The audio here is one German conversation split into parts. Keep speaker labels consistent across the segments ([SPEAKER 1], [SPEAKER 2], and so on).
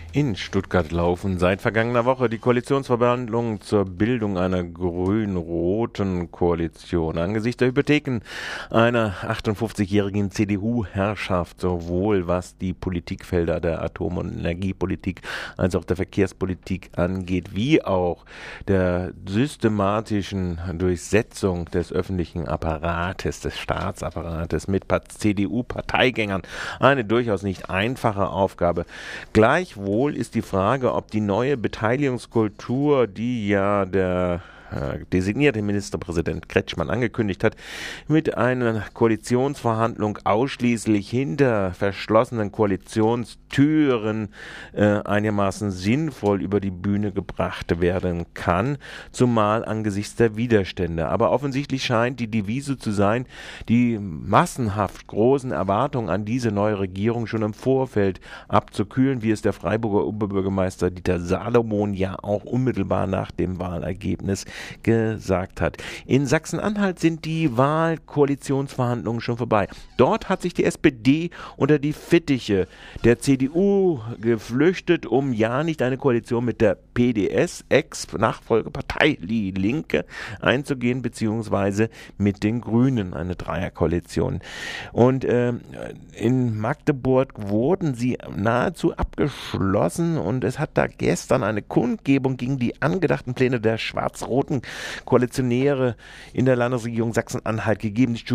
[SPEAKER 1] In Stuttgart laufen seit vergangener Woche die Koalitionsverhandlungen zur Bildung einer grün-roten Koalition. Angesichts der Hypotheken einer 58-jährigen CDU-Herrschaft, sowohl was die Politikfelder der Atom- und Energiepolitik als auch der Verkehrspolitik angeht, wie auch der systematischen Durchsetzung des öffentlichen Apparates, des Staatsapparates mit CDU-Parteigängern, eine durchaus nicht einfache Aufgabe. Gleichwohl ist die Frage, ob die neue Beteiligungskultur, die ja der designierte Ministerpräsident Kretschmann angekündigt hat, mit einer Koalitionsverhandlung ausschließlich hinter verschlossenen Koalitionstüren einigermaßen sinnvoll über die Bühne gebracht werden kann, zumal angesichts der Widerstände. Aber offensichtlich scheint die Devise zu sein, die massenhaft großen Erwartungen an diese neue Regierung schon im Vorfeld abzukühlen, wie es der Freiburger Oberbürgermeister Dieter Salomon ja auch unmittelbar nach dem Wahlergebnis gesagt hat. In Sachsen-Anhalt sind die Wahlkoalitionsverhandlungen schon vorbei. Dort hat sich die SPD unter die Fittiche der CDU geflüchtet, um ja nicht eine Koalition mit der PDS, Ex-Nachfolgepartei Die Linke, einzugehen, beziehungsweise mit den Grünen, eine Dreierkoalition. Und in Magdeburg wurden sie nahezu abgeschlossen und es hat da gestern eine Kundgebung gegen die angedachten Pläne der schwarz-roten Koalitionäre in der Landesregierung Sachsen-Anhalt gegeben. Die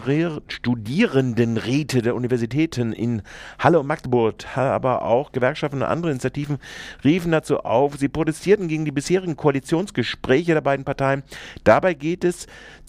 [SPEAKER 1] Studierendenräte der Universitäten in Halle und Magdeburg, aber auch Gewerkschaften und andere Initiativen riefen dazu auf. Sie protestierten gegen die bisherigen Koalitionsgespräche der beiden Parteien. Dabei geht es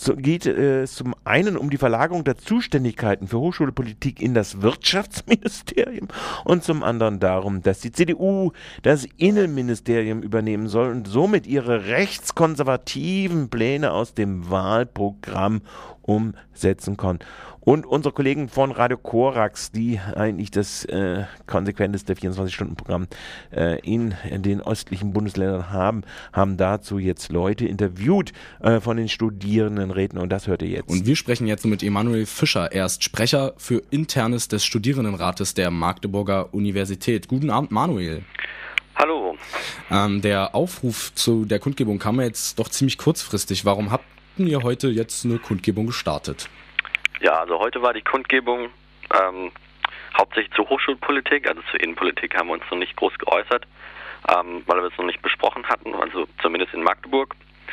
[SPEAKER 1] zum einen um die Verlagerung der Zuständigkeiten für Hochschulpolitik in das Wirtschaftsministerium und zum anderen darum, dass die CDU das Innenministerium übernehmen soll und somit ihre rechtskonservativen Pläne aus dem Wahlprogramm umsetzen kann. Und unsere Kollegen von Radio Korax, die eigentlich das konsequenteste 24-Stunden-Programm in den östlichen Bundesländern haben dazu jetzt Leute interviewt von den Studierendenräten und das hört ihr jetzt.
[SPEAKER 2] Und wir sprechen jetzt mit Emanuel Fischer, er ist Sprecher für Internes des Studierendenrates der Magdeburger Universität. Guten Abend, Manuel.
[SPEAKER 3] Hallo.
[SPEAKER 2] Der Aufruf zu der Kundgebung kam jetzt doch ziemlich kurzfristig. Warum habt ihr heute jetzt eine Kundgebung gestartet?
[SPEAKER 3] Ja, also heute war die Kundgebung hauptsächlich zur Hochschulpolitik, also zur Innenpolitik haben wir uns noch nicht groß geäußert, weil wir es noch nicht besprochen hatten, also zumindest in Magdeburg.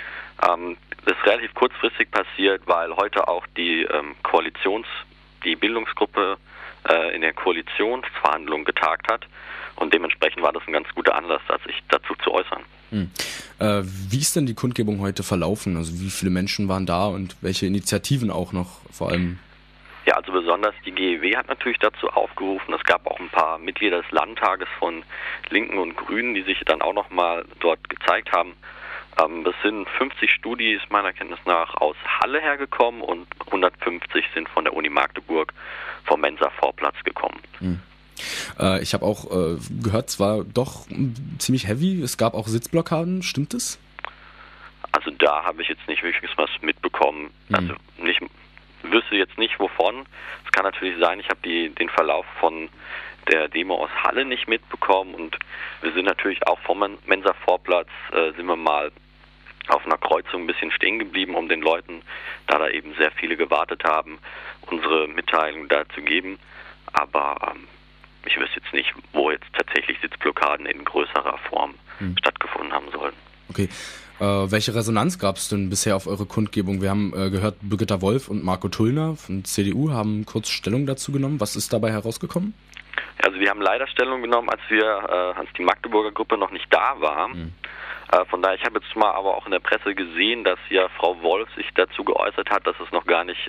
[SPEAKER 3] Das ist relativ kurzfristig passiert, weil heute auch die Bildungsgruppe in der Koalitionsverhandlung getagt hat und dementsprechend war das ein ganz guter Anlass, sich dazu zu äußern.
[SPEAKER 2] Wie ist denn die Kundgebung heute verlaufen? Also wie viele Menschen waren da und welche Initiativen auch noch vor allem?
[SPEAKER 3] Ja, also besonders die GEW hat natürlich dazu aufgerufen. Es gab auch ein paar Mitglieder des Landtages von Linken und Grünen, die sich dann auch nochmal dort gezeigt haben. Es sind 50 Studis meiner Kenntnis nach aus Halle hergekommen und 150 sind von der Uni Magdeburg vom Mensa-Vorplatz gekommen.
[SPEAKER 2] Ich habe auch gehört, es war doch ziemlich heavy, es gab auch Sitzblockaden, stimmt es?
[SPEAKER 3] Also da habe ich jetzt nicht wirklich was mitbekommen. Also wüsste jetzt nicht wovon. Es kann natürlich sein, ich habe den Verlauf von der Demo aus Halle nicht mitbekommen und wir sind natürlich auch vom Mensa-Vorplatz, sind wir mal auf einer Kreuzung ein bisschen stehen geblieben, um den Leuten, da eben sehr viele gewartet haben, unsere Mitteilung da zu geben. Aber ich wüsste jetzt nicht, wo jetzt tatsächlich Sitzblockaden in größerer Form stattgefunden haben sollen.
[SPEAKER 2] Okay. Welche Resonanz gab es denn bisher auf eure Kundgebung? Wir haben gehört, Birgitta Wolf und Marco Tullner von CDU haben kurz Stellung dazu genommen. Was ist dabei herausgekommen?
[SPEAKER 3] Also wir haben leider Stellung genommen, als die Magdeburger Gruppe noch nicht da war. Von daher, ich habe jetzt mal aber auch in der Presse gesehen, dass ja Frau Wolf sich dazu geäußert hat, dass es noch gar nicht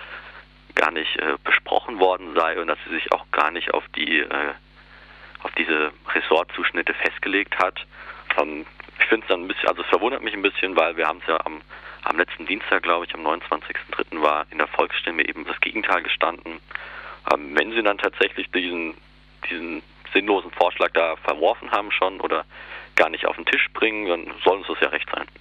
[SPEAKER 3] besprochen worden sei und dass sie sich auch gar nicht auf diese Ressortzuschnitte festgelegt hat. Ich finde es dann ein bisschen, also es verwundert mich ein bisschen, weil wir haben es ja am letzten Dienstag, glaube ich, am 29.03. war in der Volksstimme eben das Gegenteil gestanden. Wenn sie dann tatsächlich diesen sinnlosen Vorschlag da verworfen haben schon oder gar nicht auf den Tisch bringen, dann soll uns das ja recht sein.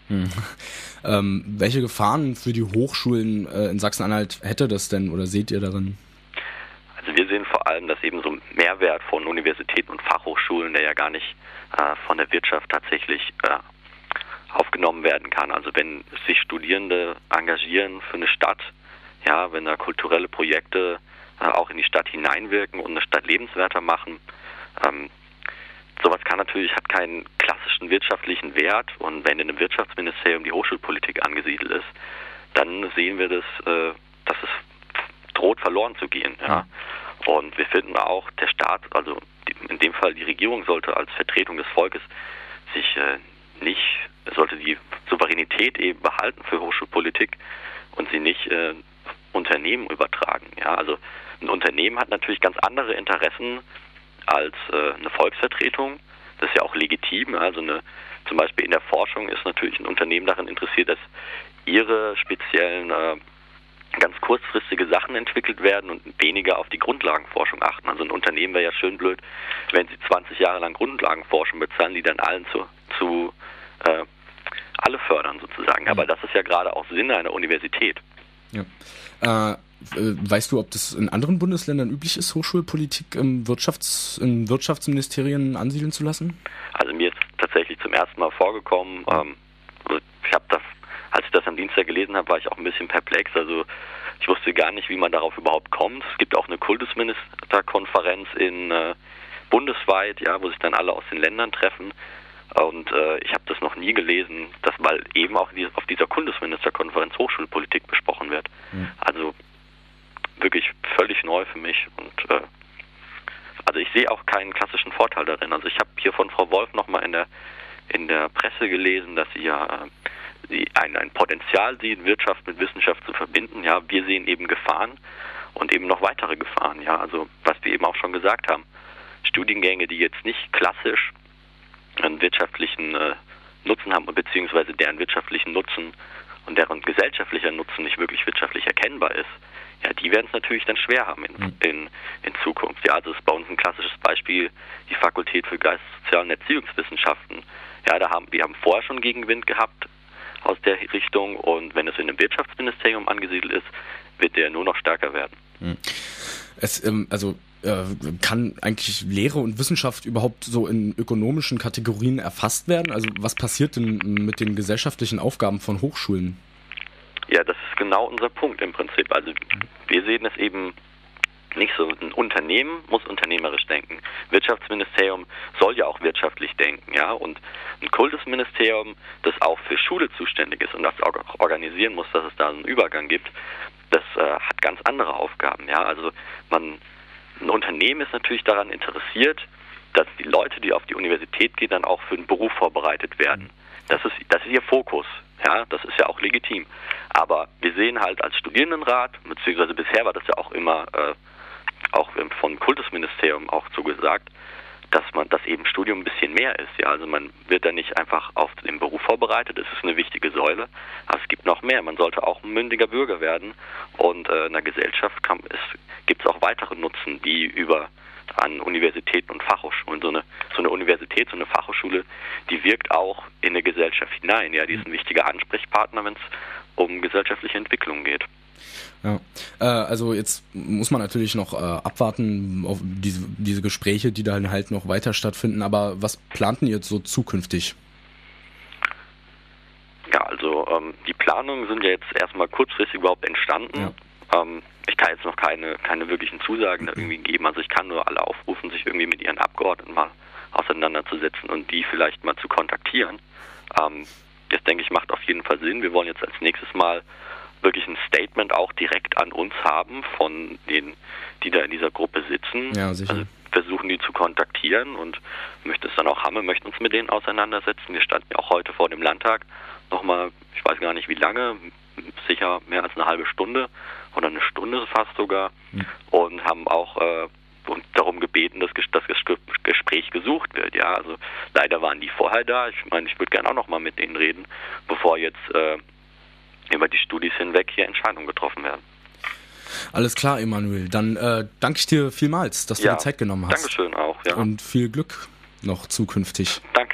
[SPEAKER 2] Welche Gefahren für die Hochschulen in Sachsen-Anhalt hätte das denn oder seht ihr darin?
[SPEAKER 3] Also wir sehen vor allem, dass eben so ein Mehrwert von Universitäten und Fachhochschulen, der ja gar nicht von der Wirtschaft tatsächlich aufgenommen werden kann. Also wenn sich Studierende engagieren für eine Stadt, ja, wenn da kulturelle Projekte auch in die Stadt hineinwirken und eine Stadt lebenswerter machen, sowas hat keinen klassischen wirtschaftlichen Wert, und wenn in einem Wirtschaftsministerium die Hochschulpolitik angesiedelt ist, dann sehen wir das, dass es droht verloren zu gehen. Ja. Und wir finden auch, der Staat, also in dem Fall die Regierung, sollte als Vertretung des Volkes sollte die Souveränität eben behalten für Hochschulpolitik und sie nicht Unternehmen übertragen. Ja. Also ein Unternehmen hat natürlich ganz andere Interessen als eine Volksvertretung. Das ist ja auch legitim. Also zum Beispiel in der Forschung ist natürlich ein Unternehmen daran interessiert, dass ihre speziellen ganz kurzfristige Sachen entwickelt werden und weniger auf die Grundlagenforschung achten. Also ein Unternehmen wäre ja schön blöd, wenn sie 20 Jahre lang Grundlagenforschung bezahlen, die dann alle fördern sozusagen. Aber das ist ja gerade auch Sinn einer Universität.
[SPEAKER 2] Ja. Weißt du, ob das in anderen Bundesländern üblich ist, Hochschulpolitik in Wirtschaftsministerien ansiedeln zu lassen?
[SPEAKER 3] Also mir ist tatsächlich zum ersten Mal vorgekommen. Als ich das am Dienstag gelesen habe, war ich auch ein bisschen perplex. Also ich wusste gar nicht, wie man darauf überhaupt kommt. Es gibt auch eine Kultusministerkonferenz bundesweit, ja, wo sich dann alle aus den Ländern treffen. Und ich habe das noch nie gelesen, weil eben auch auf dieser Kultusministerkonferenz Hochschulpolitik besprochen wird. Also wirklich völlig neu für mich. Und also ich sehe auch keinen klassischen Vorteil darin. Also ich habe hier von Frau Wolf nochmal in der Presse gelesen, dass sie ein Potenzial sieht, Wirtschaft mit Wissenschaft zu verbinden. Ja, wir sehen eben Gefahren und eben noch weitere Gefahren. Ja, also was wir eben auch schon gesagt haben, Studiengänge, die jetzt nicht klassisch einen wirtschaftlichen Nutzen haben, beziehungsweise deren wirtschaftlichen Nutzen und deren gesellschaftlicher Nutzen nicht wirklich wirtschaftlich erkennbar ist, ja, die werden es natürlich dann schwer haben in Zukunft. Ja, also ist bei uns ein klassisches Beispiel die Fakultät für Geistes-, Sozial- und Erziehungswissenschaften. Ja, wir haben vorher schon Gegenwind gehabt aus der Richtung, und wenn es in einem Wirtschaftsministerium angesiedelt ist, wird der nur noch stärker werden.
[SPEAKER 2] Kann eigentlich Lehre und Wissenschaft überhaupt so in ökonomischen Kategorien erfasst werden? Also was passiert denn mit den gesellschaftlichen Aufgaben von Hochschulen?
[SPEAKER 3] Ja, das ist genau unser Punkt im Prinzip. Also wir sehen es eben nicht so. Ein Unternehmen muss unternehmerisch denken. Wirtschaftsministerium soll ja auch wirtschaftlich denken, ja. Und ein Kultusministerium, das auch für Schule zuständig ist und das auch organisieren muss, dass es da einen Übergang gibt, das hat ganz andere Aufgaben, ja. Also ein Unternehmen ist natürlich daran interessiert, dass die Leute, die auf die Universität gehen, dann auch für einen Beruf vorbereitet werden. Das ist ihr Fokus. Ja, das ist ja auch legitim. Aber wir sehen halt als Studierendenrat, beziehungsweise bisher war das ja auch immer auch vom Kultusministerium auch so gesagt, dass eben Studium ein bisschen mehr ist. Ja, also man wird da nicht einfach auf den Beruf vorbereitet, es ist eine wichtige Säule, aber es gibt noch mehr. Man sollte auch ein mündiger Bürger werden, und in der Gesellschaft gibt es auch weitere Nutzen, die an Universitäten und Fachhochschulen. So eine Universität, so eine Fachhochschule, die wirkt auch in eine Gesellschaft hinein. Ja, die ist ein wichtiger Ansprechpartner, wenn es um gesellschaftliche Entwicklung geht.
[SPEAKER 2] Ja, also jetzt muss man natürlich noch abwarten auf diese Gespräche, die dann halt noch weiter stattfinden. Aber was planten ihr jetzt so zukünftig?
[SPEAKER 3] Ja, also die Planungen sind ja jetzt erstmal kurzfristig überhaupt entstanden. Ja. Ich kann jetzt noch keine wirklichen Zusagen da irgendwie geben. Also ich kann nur alle aufrufen, sich irgendwie mit ihren Abgeordneten mal auseinanderzusetzen und die vielleicht mal zu kontaktieren. Das, denke ich, macht auf jeden Fall Sinn. Wir wollen jetzt als nächstes Mal wirklich ein Statement auch direkt an uns haben von denen, die da in dieser Gruppe sitzen.
[SPEAKER 2] Ja, sicher. Also
[SPEAKER 3] versuchen die zu kontaktieren und möchten es dann auch haben. Wir möchten uns mit denen auseinandersetzen. Wir standen ja auch heute vor dem Landtag nochmal, ich weiß gar nicht wie lange, sicher mehr als eine halbe Stunde oder eine Stunde fast sogar, und haben auch darum gebeten, dass das Gespräch gesucht wird. Ja, also leider waren die vorher da. Ich meine, ich würde gerne auch nochmal mit denen reden, bevor jetzt über die Studis hinweg hier Entscheidungen getroffen werden.
[SPEAKER 2] Alles klar, Emanuel. Dann danke ich dir vielmals, dass du dir Zeit genommen hast.
[SPEAKER 3] Dankeschön auch. Ja.
[SPEAKER 2] Und viel Glück noch zukünftig.
[SPEAKER 3] Danke.